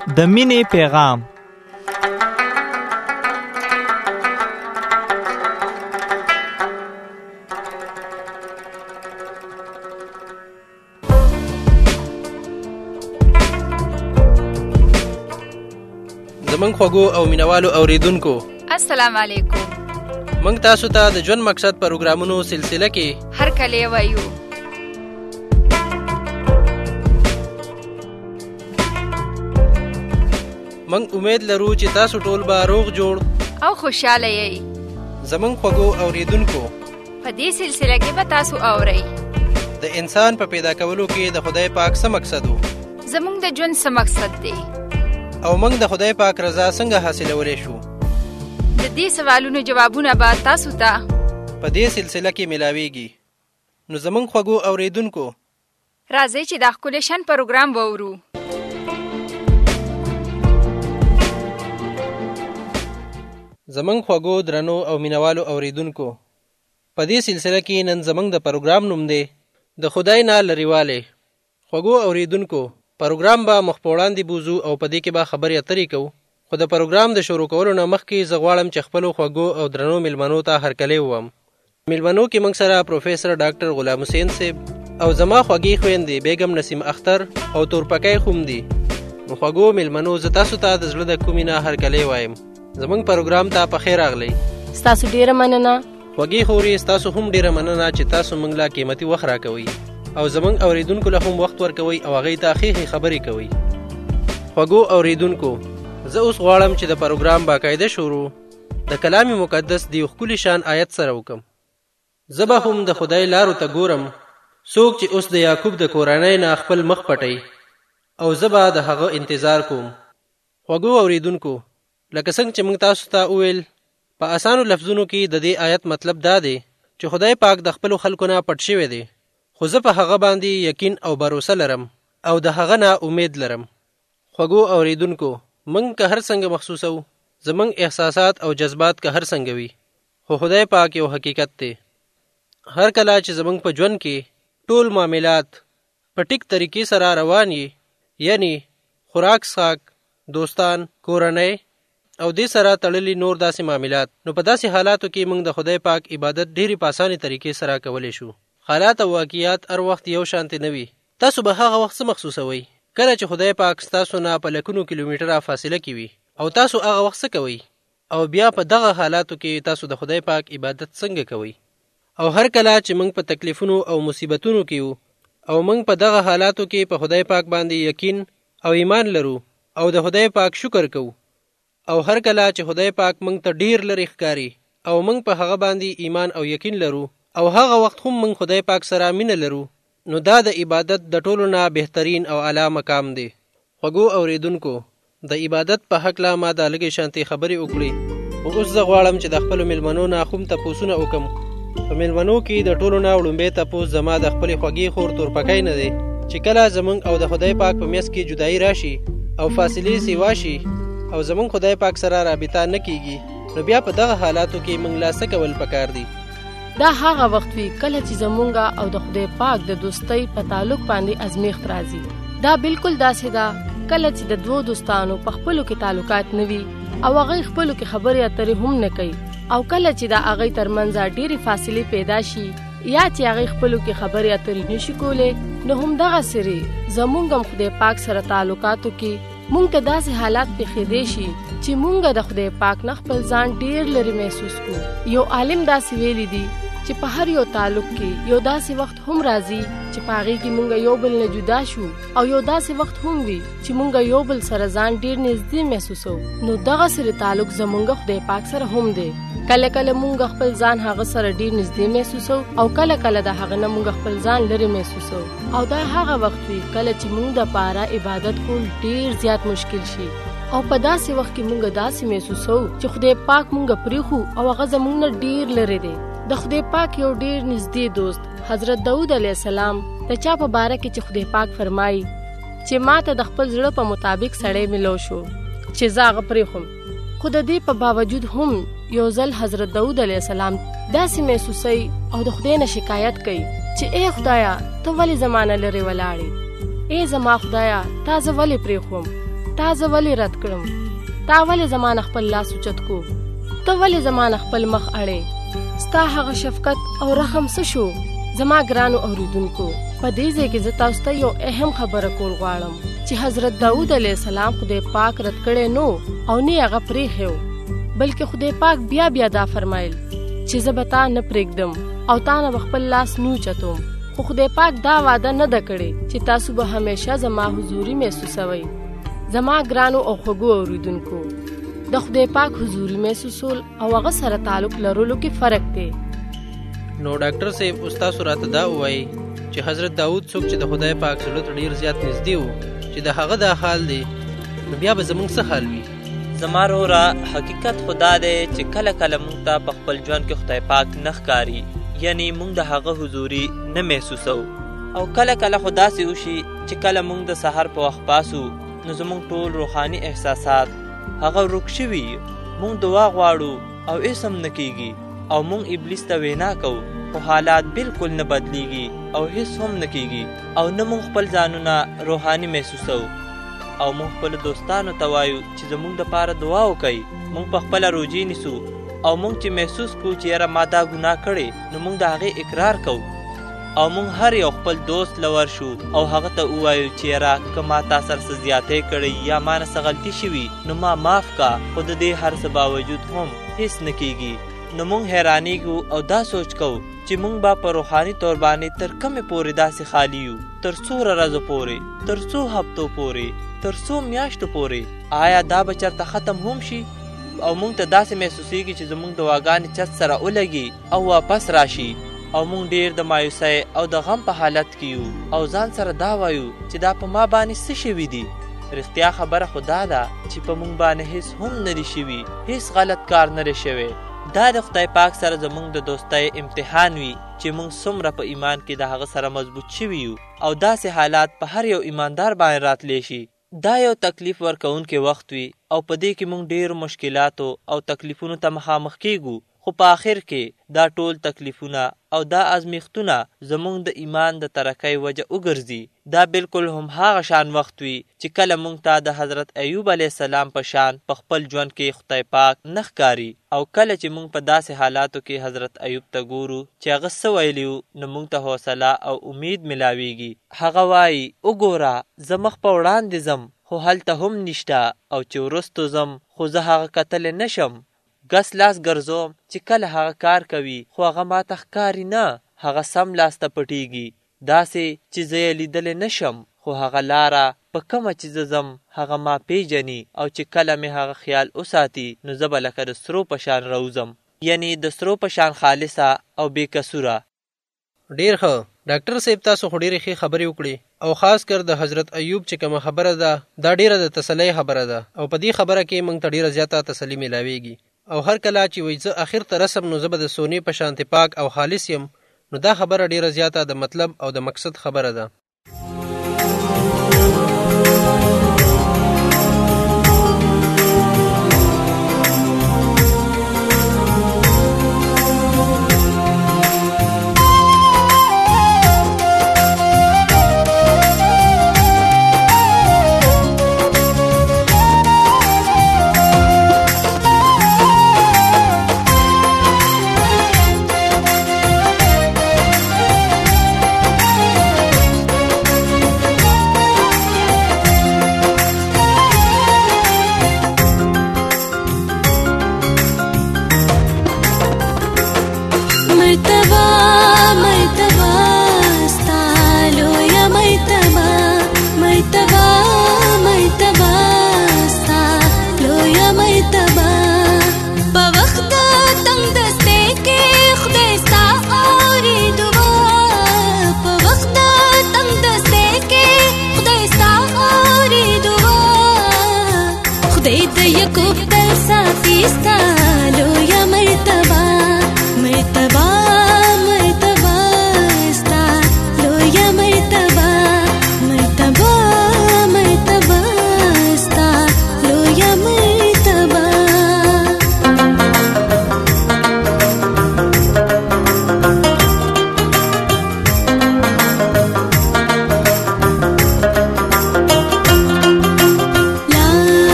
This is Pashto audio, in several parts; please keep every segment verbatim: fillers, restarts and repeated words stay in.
د مینې پیغام. زمونږ خوږو او مینوالو اوریدونکو السلام علیکم. مونږ تاسو ته د ژوند مقصد پروګرامونو سلسله کې هر کله وایو مونږ امید لرو چې تاسو ټول به روغ جوړ او خوشاله یئ. زمونږ خوږو اوریدونکو په دې سلسله کې به تاسو اورئ د انسان په پیدا کولو کې د خدای پاک څه مقصد و، زمونږ د ژوند څه مقصد دی، او موږ د خدای پاک رضا څنګه حاصلولی شو. د دې سوالونو جوابونه به تاسو ته په دې سلسله کې ملاویږي. نو زمونږ خوږو اوریدونکو راځئ چې دا ښکلی شان پروګرام واورو. زمونږ خوږو درنو او مینوالو اوریدونکو په دې سلسله کې نن زمونږ د پروګرام نوم دی د خدای نه لرېوالی. خوږو اوریدونکو پروګرام به مخ په وړاندې بوځو او په دې کې به خبرې اترې کوو، خو د پروګرام د شروع کولو نه مخکې زه غواړم چې خپلو خوږو او درنو میلمنو ته هرکلی ووایم. میلمنو کې موږ سره پروفیسر ډاکټر غلام حسین صاحب او زما خوږې خویندې بیګم نسیم اختر او تورپکی خوم دي. نو خوږو میلمنو زه تاسو ته د زړه د کومې نه هرکلی وایم. زمونږ پروګرام ته په خیر راغلی. ستاسو ډیره مننه. خوږې خورې ستاسو هم ډیره مننه چې تاسو موږ له قیمتي وخت راکوئ او زمونږ اوریدونکو له هم وخت ورکوئ او هغوی ته ښې ښې خبرې کوئ. خوږو اوریدونکو زه اوس غواړم چې د پروګرام باقاعده شروع د کلام مقدس د یو ښکلي شان آیت سره وکم. زه به هم د خدای لارو ته ګورم، څوک چې اوس د یعقوب د کورنۍ نه خپل مخ پټوي، او زه به د هغه انتظار کوم. خوږو اوریدونکو لکه څنګه چې موږ تاسو ته وویل په اسانو لفظونو کې د دې آیت مطلب دا دی چې خدای پاک د خپلو خلکو نه پټ شوی دی، خو زه په هغه باندې یقین او باروسه لرم او د هغه نه امید لرم. خوږو اوریدونکو موږ که هر څنګه محسوسو، زموږ احساسات او جذبات که هر څنګه وي، خو خدای پاک یو حقیقت دی. هر کله چې زموږ په ژوند کې ټول معاملات په ټیک طریقې سره روان وي، یعنی خوراک څښاک، دوستان، کورنۍ او دې سره تړلي نور داسې معاملات، نو په داسې حالاتو کې موږ د خدای پاک عبادت ډېرې په اسانې طریقې سره کولی شو. حالات او واقعیات هر وخت یو شانتې نه وي. تاسو به هغه وخت څه محسوسوئ کله چې خدای پاک ستاسو نه په لکونو کیلومتره فاصله کې وي، او تاسو هغه وخت څه کوئ، او بیا په دغه حالاتو کې تاسو د خدای پاک عبادت څنګه کوئ. او هر کله چې موږ په تکلیفونو او مصیبتونو کې یو او موږ په دغه حالاتو کې په خدای پاک باندې یقین او ایمان لرو او د خدای پاک شکر کوو، او هر کله چې خدای پاک موږ ته ډیر لرې ښکاري او موږ په هغه باندې ایمان او یقین لرو، او هغه وخت هم موږ خدای پاک سره مینه لرو، نو دا د عبادت د ټولو نه بهترین او اعلی مقام دی. خوږو اوریدونکو د عبادت په هکله ما دا لږې شانتې خبرې وکړې، خو اوس زه غواړم چې د خپلو میلمنو نه هم تپوسونه وکړم. په میلمنو کې د ټولو نه وړومبی تپوس زما د خپلې خوږې خور تورپکی نه دی چې کله زموږ او د خدای پاک په میس کې جدایي راشي او فاصلې سیوا شي او زموږ خدای پاک سره رابطه نه کیږي، نو بیا په دغه حالاتو کې موږ لا څه کول پکار دي. دا هغه وخت وي کله چې زمونږه او د خدای پاک د دوستۍ په تعلق باندې ازمیښت راځي. دا بالکل داسې ده کله چې د دوو دوستانو په خپلو کې تعلقات نه وي او هغوی خپلو کې خبرې اترې هم نه کوي، او کله چې د هغوی ترمنځ ډېرې فاصلې پیدا شي یا چې هغوی خپلو کې خبرې اترې نشي کولی، نو همدغسې زمونږ هم خدای پاک سره تعلقاتو کې مونږ ته داسې حالات پیښېدی شي چې مونږ د خدای پاک نه خپل ځان ډېر لرې محسوس کړو. یو عالم داسې ویلی دی چې په هر یو تعلق کې یو داسې وخت هم راځي چې په هغې کې مونږ یو بل نه جدا شو، او یو داسې وخت هم وي چې مونږ یو بل سره ځان ډېر نږدې محسوسو. نو دغسې تعلق زمونږ خدای پاک سره هم دی. کله کله مونږ خپل ځان هغه سره ډېر نږدې محسوسو او کله کله د هغه نه مونږ خپل ځان لرې محسوسو، او دا هغه وخت وي کله چې مونږ دپاره عبادت کول ډېر زیات مشکل شي، او په داسې وخت کې مونږ داسې محسوسو چې خدای پاک مونږ پرېښو او هغه زمونږ نه ډېر لرې دی. د خدای پاک یو ډېر نږدې دوست حضرت داود علیه السلام د چا په باره کې چې خدای پاک فرمایي چې ما ته د خپل زړه په مطابق سړی ملو شو چې زه هغه پرېښم، خو د دې په باوجود هم یو ځل حضرت داود علیه السلام داسې محسوسوي او د خدای نه شکایت کوي چې ای خدایا ته ولې زما نه لرې ولاړې، ای زما خدایا تا زه ولې پرېښوم. تا زه ولې رد کړم؟ تا ولې زما خپل لاس اوچت کو؟ ته ولې زما خپل مخ اړې؟ ستا هغه شفقت او رحم څه شو؟ زما ګرانو اوریدونکو، په دې ځای کې زه تاسو ته یو اهم خبره کول غواړم چې حضرت داود علیه السلام خدای پاک رد کړی نو او نه هغه پرېښی، بلکې خدای پاک بیا بیا دا فرمایل چې زه به تا نه پرېږدم او تا نه به خپل لاس نه اوچتوم. خو خدای پاک دا وعده نه ده کړې چې تاسو به همیشه زما حضوري محسوسوئ. زما ګرانو او خوږو اوریدونکو، د خدای پاک حضوري محسوسول او هغه سره تعلق لرلو کې فرق دی. نو ډاکټر صاحب استاد راته دا وایي چې حضرت داود څوک چې د خدای پاک سره ډیر زیات نږدې وو چې د هغه دا حال دی، نو بیا به زموږ څه حال وي؟ زما وروره، حقیقت خدا دی چې کله کله موږ ته په خپل ژوند کې خدای پاک نه ښکاري، یعنی موږ د هغه حضوري نه محسوسو. او کله کله خو داسې وشي چې کله موږ د سحر په وخت پاسو نو زموږ ټول روحاني احساسات هغه ورک شوي، موږ دعا غواړو او هیڅ هم نه کیږي، او موږ ابلیس ته وینا کوو خو حالات بالکل نه بدلیږي او هیڅ هم نه کیږي، او نه موږ خپل ځانونه روحاني محسوسو. او موږ خپل دوستانو ته وایو چې زموږ دپاره دعا وکئ، موږ په خپله روجې نیسو، او موږ چې محسوس کړو چې یاره ما دا ګناه کړې نو موږ د هغې اقرار کوو، او موږ هر یو خپل دوست لور شو او هغه ته ووایو چې یاره که ما تا سره څه زیاتی کړی یا ما نه څه غلطي شوي نو ما معاف کا. خو د دې هر څه باوجود هم هیڅ نه کیږي. نو موږ حیرانیږو او دا سوچ کوو چې موږ به په روحاني طور باندې تر کومې پورې داسې خالي یو، تر څو ورځو پورې، تر څو هفتو پورې، تر څو میاشتو پورې. آیا دا به چېرته ختم هم شي او موږ ته داسې محسوسیږي چې زموږ دعاګانې چت سره ولګي او واپس راشي، او موږ ډیر د مایوسۍ او د غم په حالت کې یو، او ځان سره دا وایو چې دا په ما باندې څه شوي دي. رښتیا خبره خو دا ده چې په موږ باندې هیڅ هم نه دي شوي، هیڅ غلط کار نه دی شوی. دا د خدای پاک سره زموږ د دوستۍ امتحان وي چې موږ څومره په ایمان کې د هغه سره مضبوط شوي یو، او داسې حالات په هر یو ایماندار باندې راتلی شي. دا یو تکلیف ورکوونکی وخت وي او په دې کې موږ ډېرو مشکلاتو او تکلیفونو ته مخامخ کیږو، خو په آخر کې دا ټول تکلیفونه او دا ازمیښتونه زموږ د ایمان د ترقۍ وجه وګرځي. دا بالکل هم هغه شان وخت وي چې کله موږ ته د حضرت ایوب علیه السلام په شان په خپل ژوند کې خدای پاک نه ښکاري، او کله چې موږ په داسې حالاتو کې حضرت ایوب ته ګورو چې هغه څه ویلي وو نو موږ ته حوصله او امید ملاویږي. هغه وایي وګوره زه مخ په وړاندې ځم خو هلته هم نشته، او چې وروستو ځم خو زه هغه کتلی نشم. ګس لاس ګرځوم چې کله هغه کار کوي خو هغه ماته ښکاري نه، هغه سم لاس ته پټیږي، داسې چې زه یې لیدلی نشم، خو هغه لاره په کومه چې زه ځم هغه ما پیژني، او چې کله مې هغه خیال وساتي نو زه به لکه د سرو په شان راوځم، یعنی د سرو په شان خالصه او بې کسوره. ډیر ښه ډاکټر صاحب، تاسو خو ډېرې ښې خبرې وکړې، او خاص کر د حضرت ایوب چې کومه خبره ده دا ډیره د تسلی خبره ده، او په دې خبره کې موږ ته ډیره زیاته تسلی میلاویږي. او هر کله چې وایي زه اخر ته رسم نو زه به د سونې په شانتې پاک او خالص یم، نو دا خبره ډیره زیاته د مطلب او د مقصد خبره ده.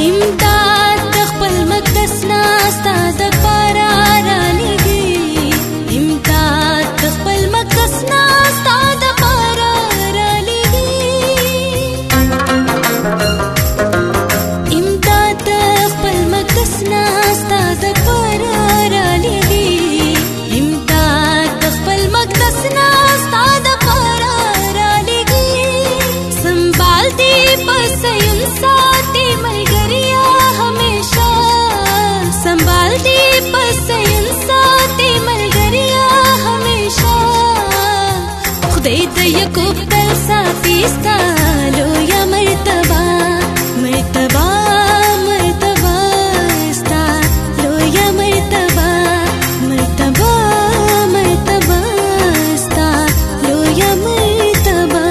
امداد د خپل مقدس نه ستا دپاره رالېږي، امداد د خپل مقدس نه ستا دپاره رالېږي، امداد د خپل مقدس نه ستا دپاره رالېږي، امداد د خپل مقدس نه ستا دپاره رالېږي. سنبال دې په صیون ساتې ملګریا همیشه، سنبال دې په صیون ساتې ملګریا همیشه. خدای د یعقوب تل ساتي ستا لویه مرتبه، مرتبه مرتبه ستا لویه مرتبه، مرتبه مرتبه ستا لویه مرتبه.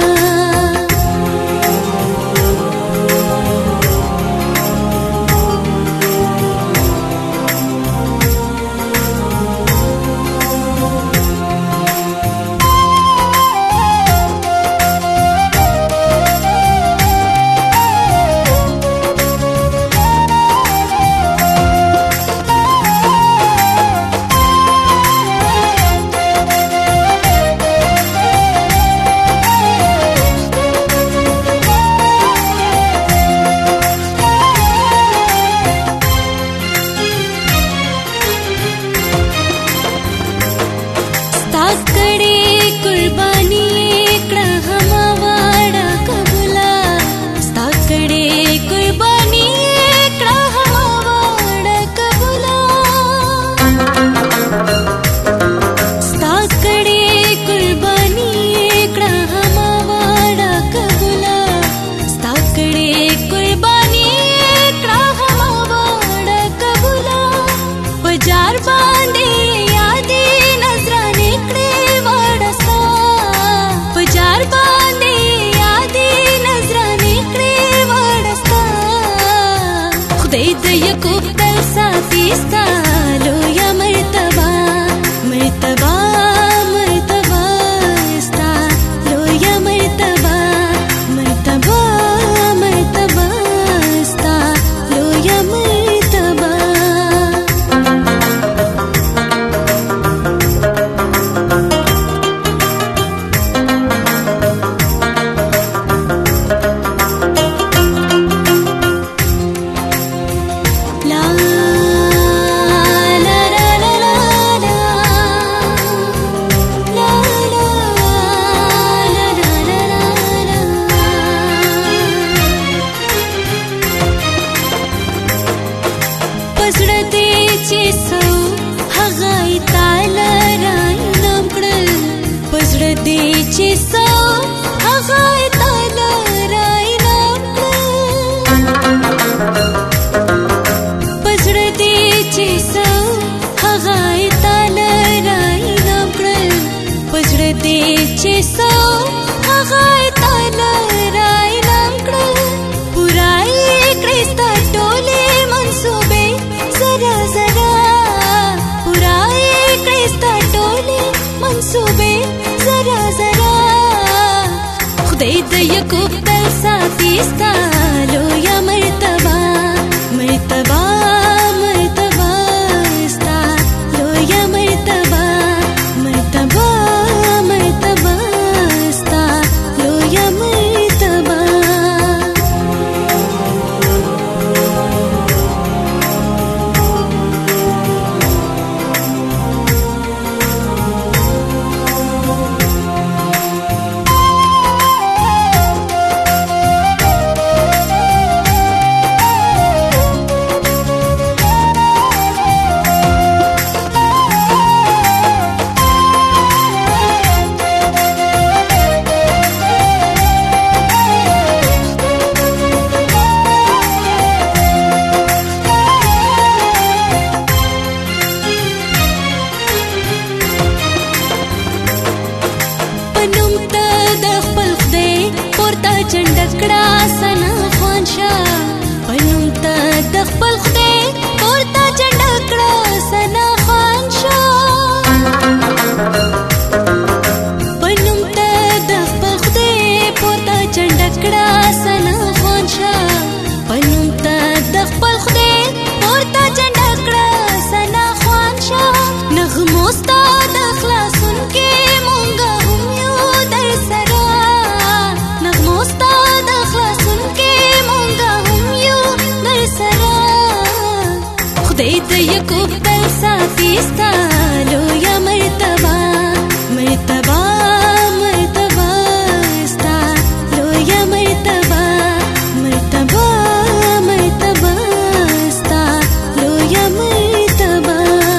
ستا لویا مرتبه مرتبه مرتبه ستا لویا مرتبه مرتبه مرتبه ستا لویا مرتبه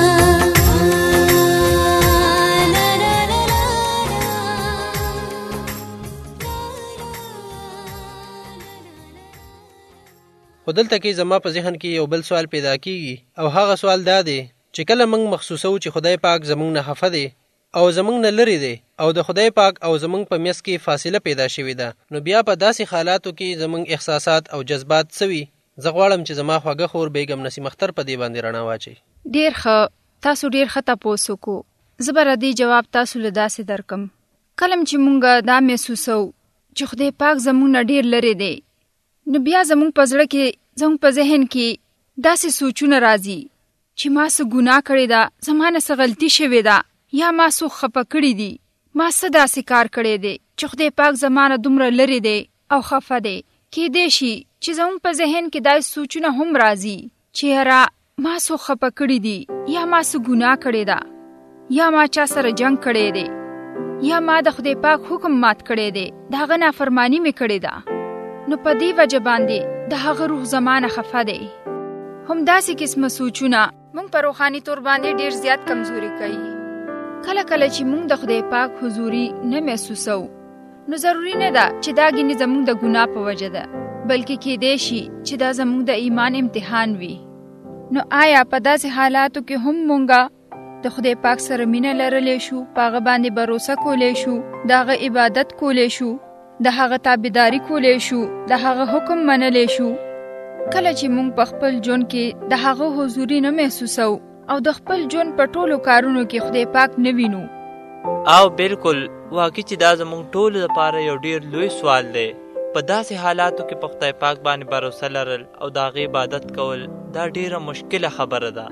خو دلته کې زما په ذهن کې یو بل سوال پیدا کیږي او هغه سوال دا دی چې کله موږ محسوسو چې خدای پاک زموږ نه خفه دی او زموږ نه لرې دی او د خدای پاک او زموږ په میس کې فاصله پیدا شوې ده، نو بیا په داسې حالاتو کې زموږ احساسات او جذبات څه وي؟ زه غواړم چې زما خواږه خور بیګم نسیم اختر په دې باندې رڼا واچوي. ډیر ښه، تاسو ډیر ښه تپوس وکړو. زه به ردي جواب تاسو له داسې درکم. کله چې مونږ دا محسوسو چې خدای پاک زموږ نه ډیر لرې دی، نو بیا زموږ په زړه کې زموږ په ذهن کې داسې سوچونه راځي چې ما څه ګناه کړې ده، زما نه څه غلطي شوې ده، یا ما څوک خفه کړي دي، ما څه داسې کار کړی دی چې خدای پاک زما نه دومره لرې دی او خفه دی. کیدای شي چې زموږ په ذهن کې داسې سوچونه هم راځي چې یاره ما څوک خفه کړي دي، یا ما څه ګناه کړې ده، یا ما چا سره جنګ کړی دی، یا ما د خدای پاک حکم مات کړی دی، د هغه نافرمانی مې کړې ده. نو په دې وجه باندې د هغه روح زمانه خفه دی. هم داسې قسمه سوچونه موږ په روحاني طور باندې ډیر زیات کمزوري کوي. کله کله چې موږ د خدای پاک حضوري نه محسوسو، نو ضروری نه ده چې دا ګینه زموږ د ګناه په وجه ده، بلکې کېدای شي چې دا زموږ د ایمان امتحان وي. نو آیا په داسې حالاتو کې هم موږ د خدای پاک سره مینه لرلی شو، په هغه باندې باور کولی شو، د هغه عبادت کولی شو، د هغه تابعداري کولی شو، د هغه حکم منلی شو؟ کله چې موږ په خپل ژوند کې د هغه حضوري نه محسوسو او د خپل ژوند په ټولو کارونو کې خدای پاک نه وینو. او بالکل واقعي چې دا زموږ ټولو لپاره یو ډیر لوی سوال دی. په داسې حالاتو کې په خدای پاک باندې باور لرل او د هغې عبادت کول دا ډیره مشکله خبره ده.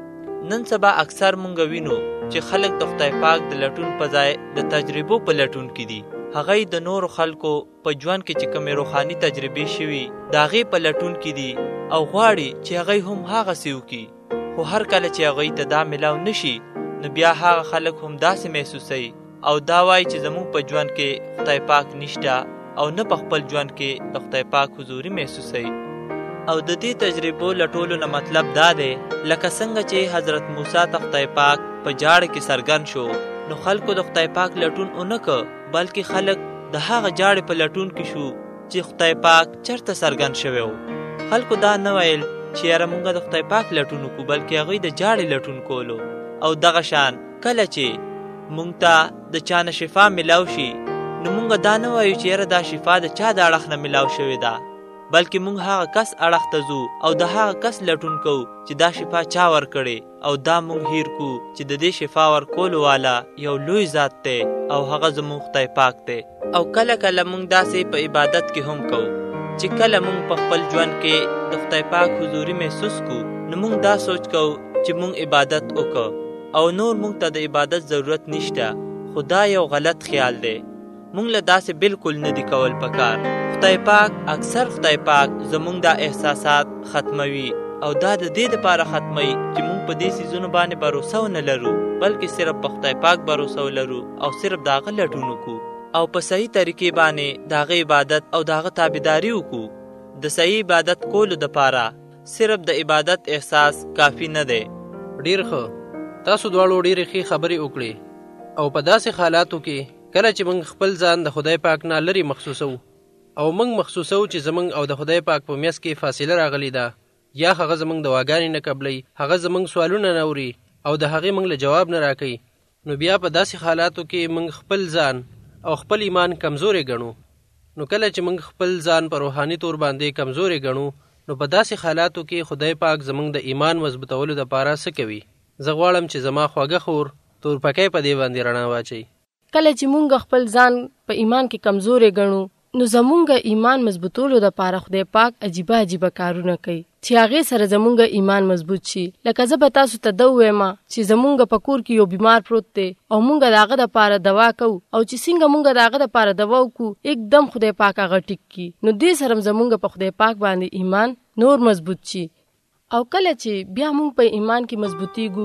نن سبا اکثر مونږ وینو چې خلک د خدای پاک د لټون په ځای د تجربو په لټون کې دي. هغه د نورو خلکو په ژوند کې چې کومې روحاني تجربې شوي د هغې په لټون کې دي او غواړي چې هغه هم هغسې وکړي. خو هر کله چې هغوی ته دا میلاو نشي، نو بیا هغه خلک هم داسې محسوسوي او دا وایي چې زموږ په ژوند کې خدای پاک نشته او نه په خپل ژوند کې د خدای پاک حضوري محسوسوي. او د دې تجربو لټولو نه مطلب دا دی لکه څنګه چې حضرت موسی ته خدای پاک په جاړه کې څرګند شو، نو خلکو د خدای پاک لټون اونه که، بلکې خلک د هغه جاړې په لټون کې شو چې خدای پاک چرته څرګند شوی و. خلکو دا نه ویل چې یاره مونږ د خدای پاک لټون وکړو، بلکې هغوی د جاړې لټون کولو. او دغه شان کله چې مونږ ته د چا نه شفا میلاو شي، نو مونږ دا نه وایو چې یاره دا شفا د چا د اړخ نه میلاو شوې ده، بلکې مونږ هغه کس اړخ ته ځو او د هغه کس لټون کوو چې دا شفا چا ورکړې، او دا مونږ هیر کو چې د دې شفا ورکولو والا یو لوی ذات دی او هغه زموږ خدای پاک دی. او کله کله مونږ داسې په عبادت کې هم کوو چې کله مونږ په خپل ژوند کې د خدای پاک حضوري محسوس کو، نو مونږ دا سوچ کوو چې مونږ عبادت وکړو او نور مونږ ته د عبادت ضرورت نشته. خو دا یو غلط خیال دی. مونږ له داسې بالکل نه دی کول پکار. خدای پاک اکثر خدای پاک زمونږ دا احساسات ختموي، او دا د دې لپاره ختموي چې مونږ په دې څیزونو باندې باور ونه لرو، بلکې صرف په خدای پاک باور ولرو او صرف د هغه لټون وکړو او په صحیح طریقې باندې د هغه عبادت او د هغه تابعداري وکړو. د صحیح عبادت کولو دپاره صرف د عبادت احساس کافي نه دی. ډیر ښه، تاسو دواړو ډېرې ښې خبرې وکړې. او په داسې حالاتو کې کله چې موږ خپل ځان د خدای پاک نه لرې محسوسو او موږ محسوسو چې زموږ او د خدای پاک په میس کې فاصله راغلی ده، یا هغه زموږ دعاګانې نه قبلوي، هغه زموږ سوالونه نه اوري او د هغې موږ له جواب نه راکوي، نو بیا په داسې حالاتو کې موږ خپل ځان او خپل ایمان کمزورې ګڼو. نو کله چې موږ خپل ځان په روحاني طور باندې کمزورې ګڼو، نو په داسې حالاتو کې خدای پاک زموږ د ایمان مضبوطولو دپاره څه کوي؟ زه غواړم چې زما خواږه خور تورپکی په دې باندې رڼا واچوي. کله چې مونږ خپل ځان په ایمان کې کمزورې ګڼو، نو زمونږ ایمان مضبوطولو دپاره خدای پاک عجیبه عجیبه کارونه کوي چې هغې سره زمونږ ایمان مضبوط شي. لکه زه به تاسو ته ده ووایم چې زمونږ په کور کې یو بیمار پروت دی او مونږ د هغه دپاره دوا کوو، او چې څنګه مونږ د هغه دپاره دوا وکړو एकदम خدای پاک هغه ټیک کړي، نو دې سره زمونږ په خدای پاک باندې ایمان نور مضبوط شي. او کله چې بیا مونږ په ایمان کې مضبوطیږو،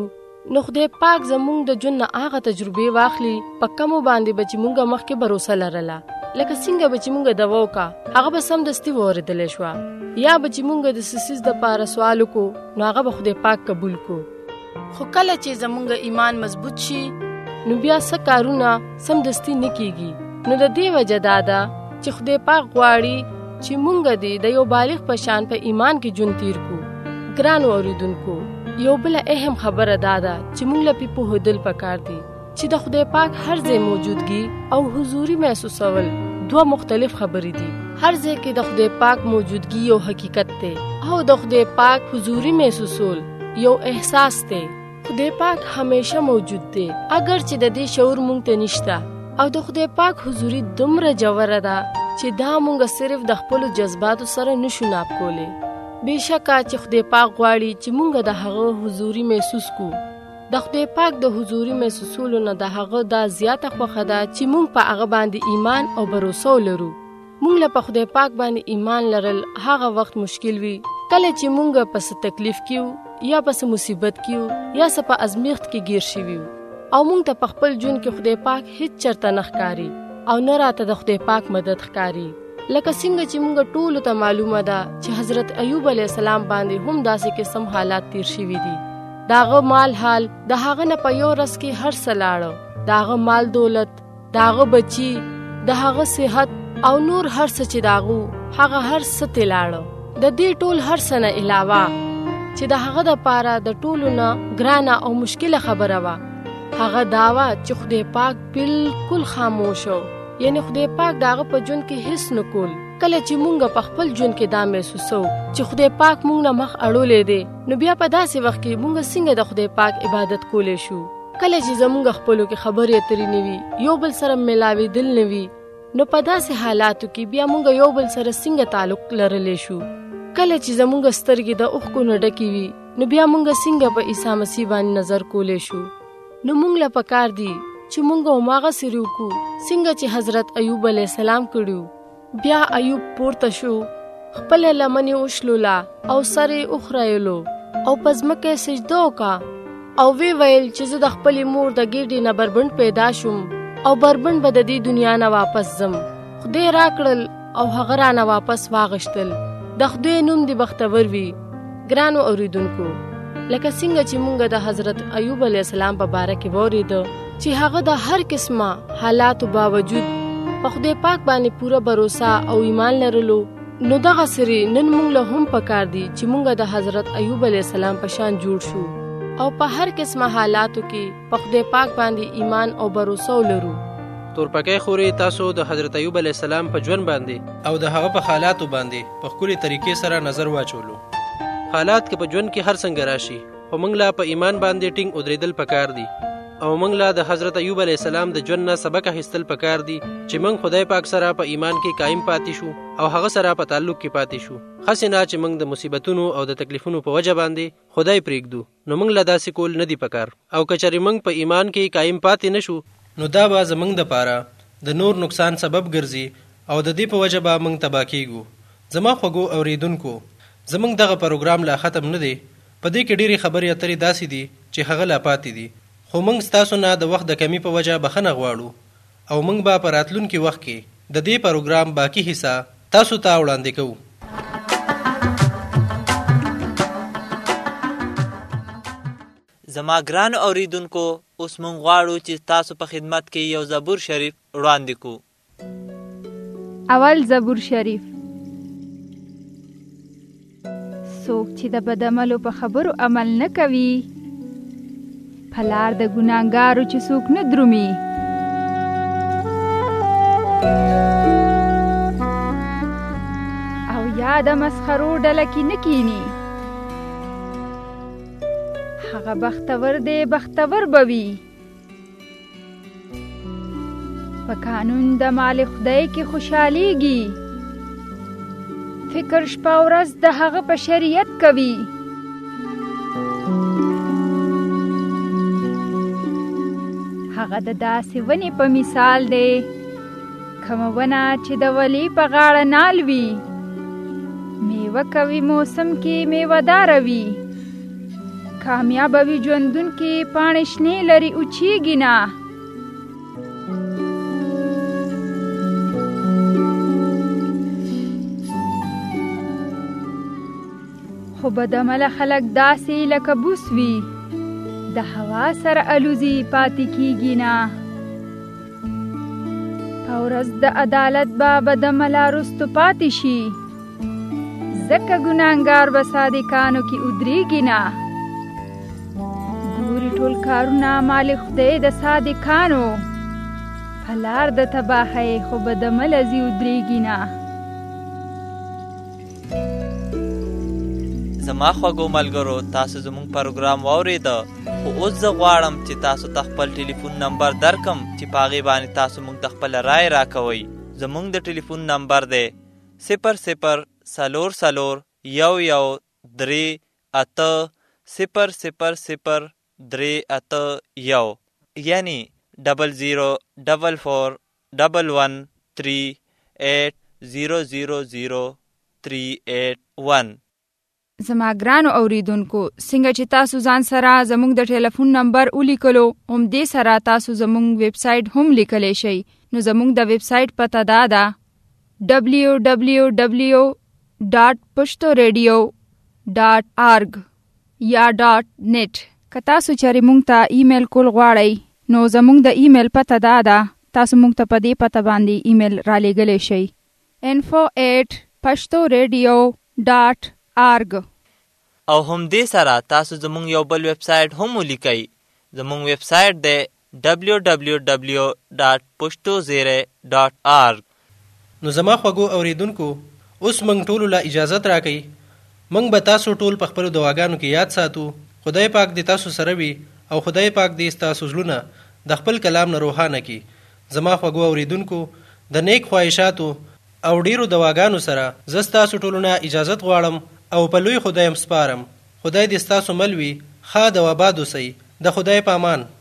نو خدای پاک زمونږ د ژوند نه هغه تجربې واخلي په کومو باندې به چې مونږ مخکې باور لرله، لکه څنګه به چې مونږ دوا وکړه هغه به سمدستي واورېدلی شوه، یا به چې مونږ د څه څیز دپاره سوال وکړو نو هغه به خدای پاک قبول کو. خو کله چې زمونږ ایمان مضبوط شي نو بیا څه کارونه سمدستي نه کیږي. نو د دې وجه دا ده چې خدای پاک غواړي چې مونږ دې د یو بالغ په شان په ایمان کې ژوند تیر کو. ګرانو اوریدونکو، یو بله اهم خبره دا ده چې مونږ له پې پوهېدل پکار دي چې د خدای پاک هر ځای موجودګي او حضوري محسوسول دوه مختلف خبرې دي. هر ځای کې د خدای پاک موجودګي یو حقیقت دی او د خدای پاک حضوري محسوسول یو احساس دی. خدای پاک همیشه موجود دی اگر چې د دې شعور مونږ ته نشته، او د خدای پاک حضوري دومره جوړه ده چې دا مونږ صرف د خپلو جذباتو سره نشو ناپ کولی. بېشکه چې خدای پاک غواړي چې مونږ د هغه حضوري محسوس کو. د خدای پاک د حضوري محسوسولو نه د هغه دا زیاته خوښه ده چې مونږ په هغه باندې ایمان او باور ولرو. مونږ له په خدای پاک باندې ایمان لرل هغه وخت مشکل وي کله چې مونږ په څه تکلیف کې یو یا په څه مصیبت کې یو یا څه په ازمیښت کې ګیر شوي یو او مونږ ته په خپل ژوند کې خدای پاک هیڅ چرته نه ښکاري او نه راته د خدای پاک مدد ښکاري. لکه څنګه چې مونږ ټولو ته معلومه ده چې حضرت ایوب علیه السلام باندې هم داسې قسم حالات تیر شوي دي. د هغه مال حال د هغه نه په یو ورځ کې هر څه لاړه، د هغه مال دولت، د هغه بچي، د هغه صحت او نور هر څه چې د هغه هغه هر څه ترې لاړه. د دې ټول هر څه نه علاوه چې د هغه دپاره د ټولو نه ګرانه او مشکله خبره وه هغه دا وه چې خدای پاک بالکل خاموش و، یعنی خدای پاک د هغه په ژوند کې هیڅ نه کول. کله چې مونږ په خپل ژوند کې دا محسوسو چې خدای پاک مونږ نه مخ اړولی دی نو بیا په داسې وخت کې مونږ څنګه د خدای پاک عبادت کولی شو. کله چې زمونږ خپلو کې خبرې اترې نه وي، یو بل سره میلاوېدل نه وي، نو په داسې حالاتو کې بیا مونږ یو بل سره څنګه تعلق لرلی شو. کله چې زمونږ سترګې د اوښکو نه ډکې وي نو بیا مونږ څنګه په عیسی مسیح باندې نظر کولی شو. نو مونږ له پکار دي چې مونږ هماغسې وکړو څنګه چې حضرت ایوب علیه السلام کړي. بیا ایوب پورته شو، خپله لمنې وشلوله او سر یې وخریلو او په ځمکه یې سجده وکړه او وی ویل چې زه د خپلې مور د ګېډې نه بربنډ پیدا شوم او بربنډ به د دې دنیا نه واپس ځم. خدای راکړل او هغه رانه واپس واغشتل. د خدای نوم دې بختور وي. ګرانو اوریدونکو، لکه څنګه چې مونږ د حضرت ایوب علیه السلام په باره کې واورېده چې هغه د هر قسمه حالاتو باوجود په خدای پاک باندې پوره باور او ایمان لرلو، نو دغه سری نن مونږ له هم پکار دي چې مونږ د حضرت ایوب علیه السلام په شان جوړ شو او په هر قسمه حالاتو کې په خدای پاک باندې ایمان او باور ولرو. تورپکۍ خوري تاسو د حضرت ایوب علیه السلام په ژوند باندې او د هغه په حالاتو باندې په ښکلي طریقې سره نظر واچولو. حالات که په ژوند کې هر څنګه راشي خو مونږ لا په ایمان باندې ټینګ ودرېدل پکار دي او مونږ لا د حضرت ایوب علیه السلام د ژوند نه سبق اخیستل پکار دي چې مونږ خدای پاک سره په ایمان کې قایم پاتې شو او هغه سره په تعلق کې پاتې شو. خاصه نه چې مونږ د مصیبتونو او د تکلیفونو په وجه باندې خدای پرېږدو، نو مونږ لا داسې کول نه دي پکار. او که چېرې مونږ په ایمان کې قایم پاتې نشو نو دا به زمونږ دپاره د نور نقصان سبب ګرځي او د دې په وجه به مونږ تباه کیږو. زما خوږو اوریدونکو، زمونږ دغه پروګرام لا ختم نه دی. په دې کې ډېرې خبرې اترې داسې دي چې هغه لا پاتې دي، خو موږ ستاسو نه د وخت د کمی په وجه بخښنه غواړو او موږ به په راتلونکي وخت کې د دې پروګرام باقي حصہ تاسو ته وړاندې کوو. زما ګرانو اوریدونکو، اوس موږ غواړو چې تاسو په خدمت کې یو زبور شریف وړاندې کړو. اول زبور شریف. څوک چې د بد عملو په خبرو عمل نه کوي، په لار د ګناهګارو چې څوک نه درومي، او یا د مسخرو ډله کې نه کیني، هغه بختور دی بختور به وي. په قانون د مال خدای کې خوشحالیږي، فکر شپه ورځ د هغه په شریعت کوي. هغه د داسې ونې په مثال دی، کومه ونه چې د ولی په غاړه نال وي، میوه کوي موسم کې میوه داره وي، کامیابه وي ژوندونکي پاڼې شنې لري اوچیږي نه. خو بدعمله خلک داسې لکه بوس وي د هوا سره الوزي پاتې کیږي نه. په ورځ د عدالت به بدعمله رستو پاتې شي ځکه ګناهګار به صادقانو کې ودرېږي نه. ګوري ټول کارونه مال خدای د صادقانو په لار د تباهۍ خو بدعمله ځي ودرېږي نه. زما خوږو ملګرو تاسو زموږ پروګرام واورېده خو اوس زه غواړم چې تاسو ته خپل ټلیفون نمبر درکم چې په هغې باندې تاسو موږ ته خپله رای راکوئ. زموږ د ټلیفون نمبر دی صفر صفر څلور څلور یو یو درې اته صفر صفر صفر درې اته یو یعنی ډبل زیرو ډبل فور ډبل ون تھری ایٹ زیرو زیرو زیرو تھری ایٹ ون. زما ګرانو اوریدونکو څنګه چې تاسو ځان سره زموږ د ټلیفون نمبر ولیکلو همدې سره تاسو زموږ ویب سایټ هم لیکلی شئ. نو زموږ د ویب سایټ پته دا ده ډبلیو ډبلیو ډبلیو ډاټ پښتو ریډیو ډاټ آرګ یا ډاټ نیټ. که تاسو چېرې موږ ته ایمیل کول غواړئ نو زموږ د ایمیل پته دا ده تاسو موږ ته په دې پته باندې ایمیل را لیږلی شئ info at pashto radio dot org. او هم دې سره تاسو زموږ یو بل ویب سایټ هم ولیکئ. زموږ ویب سایټ دی ډبلیو ډبلیو ډبلیو ډاټ پښتو زیری ډاټ آرګ. نو زما خوږو اوریدونکو اوس موږ ټولو له اجازت راکئ. موږ به تاسو ټول په خپلو دعاګانو کې یاد ساتو. خدای پاک دې تاسو سره وي او خدای پاک دې ستاسو زړونه د خپل کلام نه روښانه کړي. زما خوږو اوریدونکو د نیک خواهشاتو او ډیرو دواګانو سره زه ستاسو ټولو نه اجازت غواړم او په لوی خدایم سپارم. خدای دې ستاسو مل وي. ښاد او آباد اوسئ. د خدای په امان.